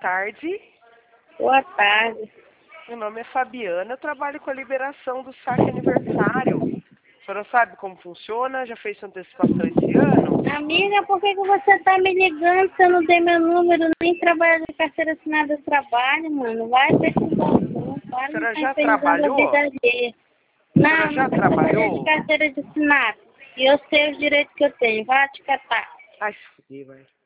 tarde. Boa tarde. Meu nome é Fabiana, eu trabalho com a liberação do saque aniversário. A senhora sabe como funciona? Já fez sua antecipação esse ano? Amiga, por que você está me ligando se eu não tenho meu número, nem trabalho de carteira assinada de trabalho, mano? Vai pesquisar não. A Para de senhora estar já infernizando a trabalhou? vida alheia. A Não, senhora já não quero saber trabalhou? de carteira de assinado. E eu sei os direitos que eu tenho. Vai te catar. Ai, se fuder, vai.